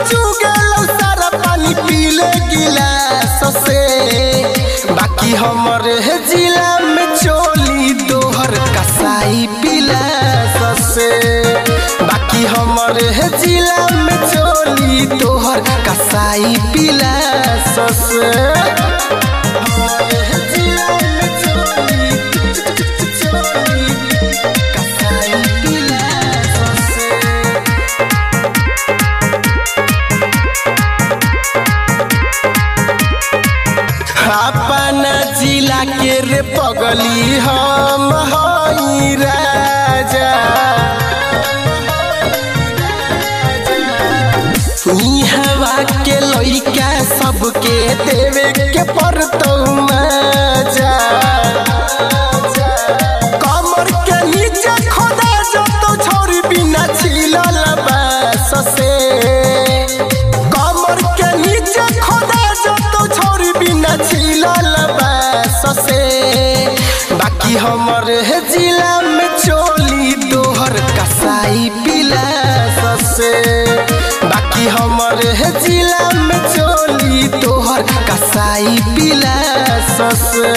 चुगेलो सारा पानी पीले गिलास से। बाकी हमरे जिला में चोली दोहर कसाई पिलास से। बाकी हमरे जिला में चोली दोहर कसाई पिलास से। अपना जिला के रे पगली हम हई राजा। हवा के लइका सबके देवे के पड़तौ मजा। कमर के नीचे खोदा जतो छोरी बिना छिलल बास से। कमर के नीचे खोदा जतो छोरी बिना छिलल बास से। बाकी हमरे जिला में चोली दोहर कसाई पिलास से। बाकी हमरे जिला में चोली दोहर कसाई पिलास से।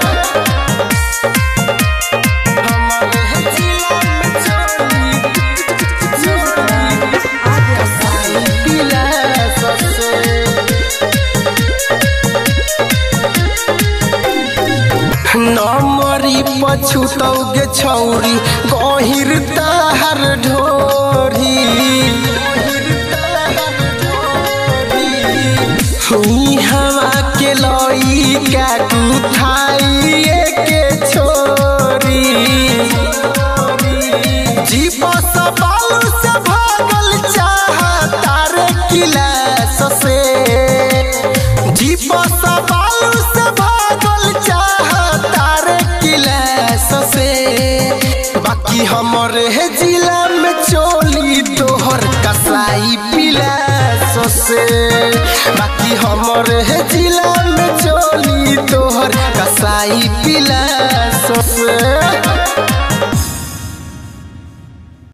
नमरी पछुतौगे छौरी गहिर ताहर ढोरी। हवा के लइका कुथाइए के छोरी। जीप सवाल से भागल चाहता रे किलास से। जीप सवाल से भागल चाहता रे किलास से। बाकी हमरे जिला में चोली दोहर कसाई पिलास से। बाकी हमरे जिला में चोली दोहर कसाई पिलास से।